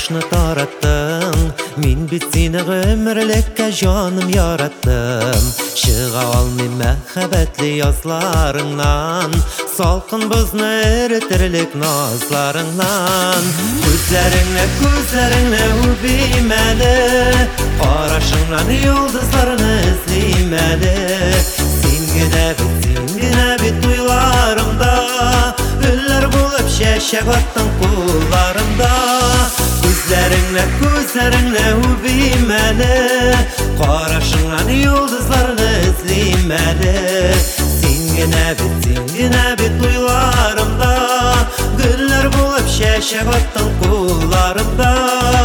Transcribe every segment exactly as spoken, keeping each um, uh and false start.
başını tarattın. Min bit seni ömürlükке canım yarattım. Çığa almayım mehbetli yazlarından, salkın buznu eritirlik nazlarından. Gözlerinle gözlerinle ubimeli, qarashingdan yıldızlarını izlemeli. Singine bit singine bit duylarımda, üller bulup şeşek attın kullarımda. Gözlerinle gözlerinle ubimeli, qarashingdan yıldızlarını izlemeli. Singine bit singine bit duylarımda, güller bulup şeşek attın kullarımda.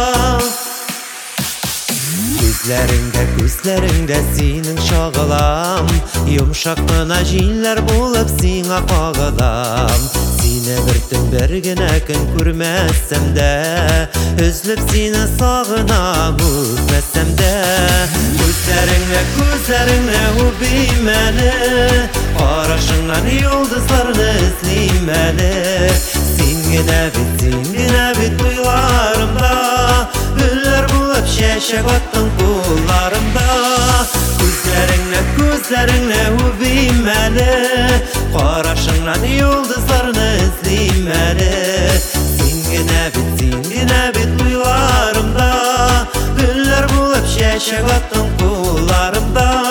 Gözlerinde gözlerinde senin şağılam, yumuşak mınajinler bulup sina qağılam. Seni birtin bir güne gün görmezsem de, üzülüp seni sağınam öpmezsem de. Gözlerinle gözlerinle ubimeli, qarashingdan yıldızlarını izlemeli. Singine bit singine bit duylarımda, güller bulup şeşek attın kullarımda. Gözlerinle gözlerinle ubimeli, qarashingdan yıldızlarını izlemeli. Singine bit singine bit duylarımda, güller bulup şeşek attın kullarımda.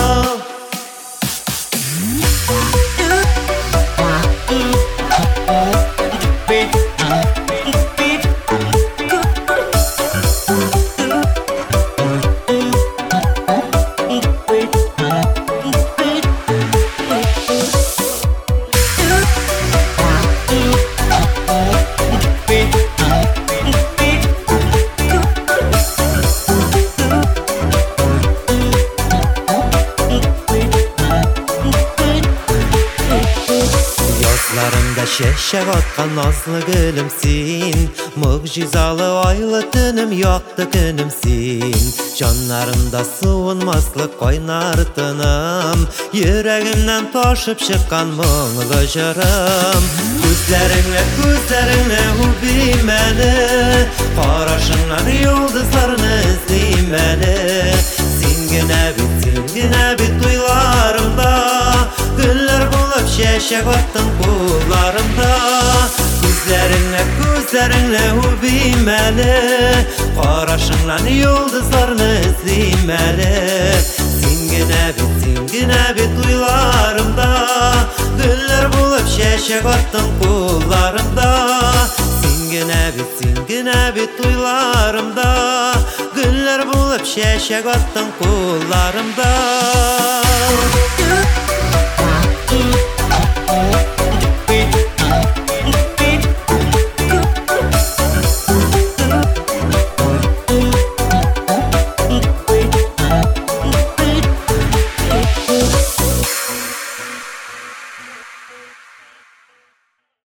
Yazlarımda şeşek atkan nazlı gülümsin, mucizalı aylı tünüm yaktı günümsin. Canlarımda sığınmazlık kaynar tınım, yüreğimden taşıp çıkan muğlu jırım. Gözlerinle gözlerinle ubimeli, qarashingdan yıldızlarını izlemeli. Singine bit singine bit duylarımda, güller bulup şeşek attın kullarımda. Gözlerinle gözlerinle ubimeli, qarashingdan yıldızlarını izlemeli. Singine bit singine bit duylarımda, güller bulup şeşek attın kullarımda. Singine bit singine bit duylarımda, güller bulup şeşek attın kullarımda.